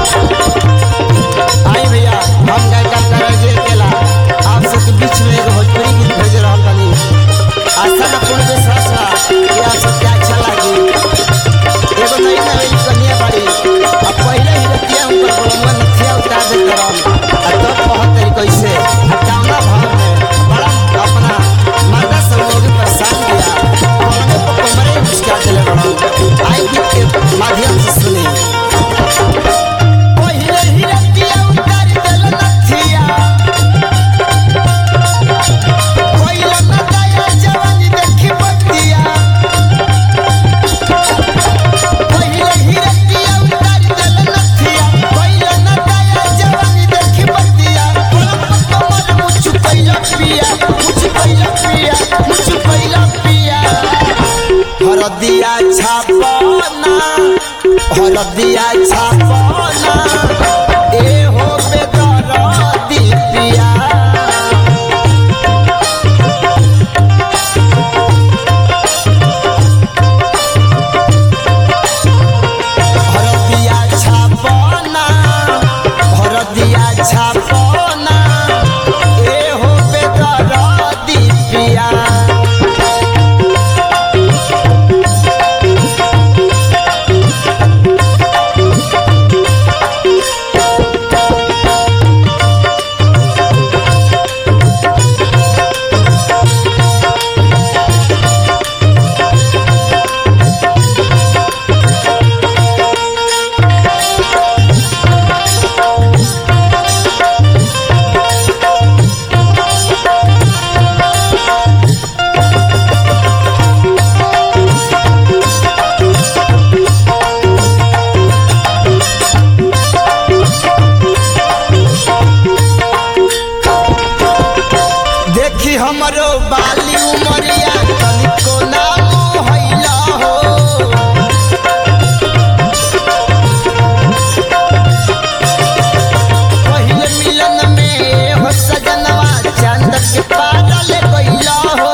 आई भैया हम गायक कराजे केला आप सबके बीच में एक भोजपुरी गीत भेज रहल बानी। आशा ना पूर्ण विश्वास बा कि आप सबके अच्छा लागी। एगो नई नई कन्या बाड़ी अब पहले ही रतिया ऊपर बलुआ नथिया उतार दे करम आ तब बहुत तरीके से कामना भाव में बड़ा अपना माता सब लोग परेशान किया कोने पर कमरे मुस्का देले बड़ा। आई गीत के माध्यम से सुनी। पहले ही रतिया उतार देले नथिया कोइला ना दया जवानी देखी बतिया। पहले ही रतिया उतार देले नथिया कोइला ना दया जवानी देखी बतिया। कमर मुझ कोइला पिया हरदिया छापना ए हो बेदरदी पिया। हरदिया छापना ए हो बेदरदी पिया। देखी हमरो बाली उमरिया तनिको नाम होइला हो। पहिले मिलन में हो सजनवा चांद के पागल गइला हो।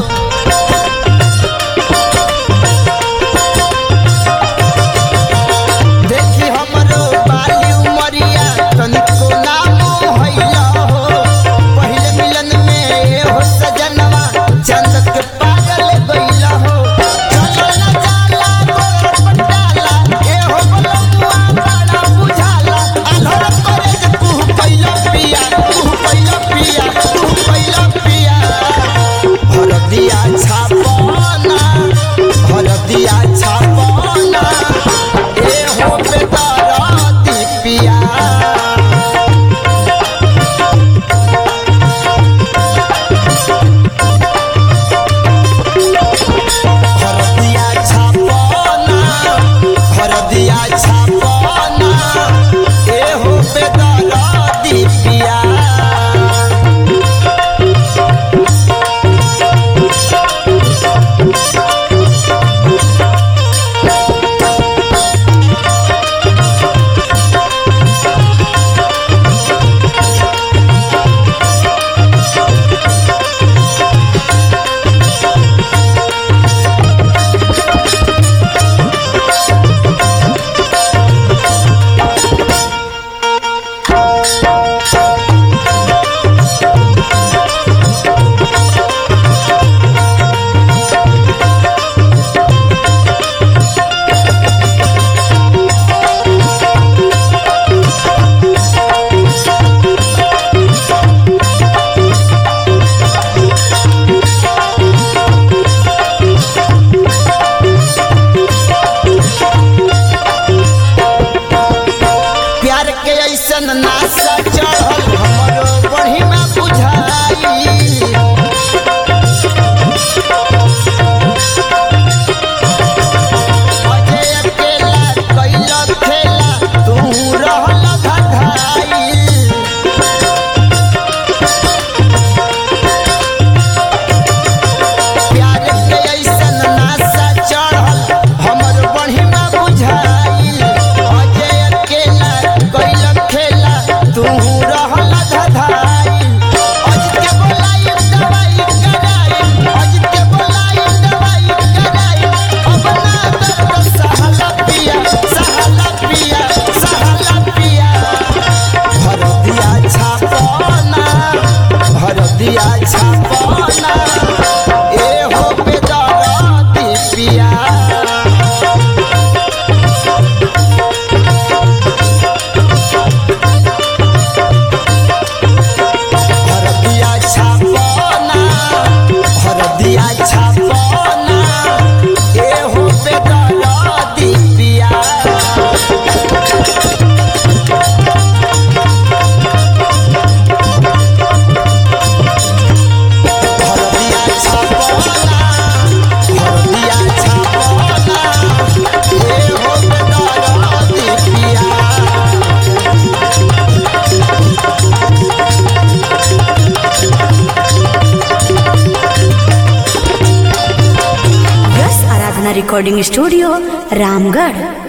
देखी हमरो बाली उमरिया तनिको नाम होइला हो। पहिले मिलन में हो सजनवा चांद के पागल गइला हो। चलो ना जाला गोर पटाला ए हो बलमुआ बड़ा बुझाला। आधर करे जे तू पहिला पिया हरदिया छापना ए हो बेदरदी पिया। हरदिया छापना ए हो बेदरदी पिया। प्यार के ऐसन नासा चढ़ल हमरो बढ़िया बुझाई। अजय अकेला कैला खेला तू रहल धधाई। प्यार के ऐसन नासा चढ़ल हमरो बढ़िया बुझाई। अजय अकेला कैला खेला रिकॉर्डिंग स्टूडियो रामगढ़।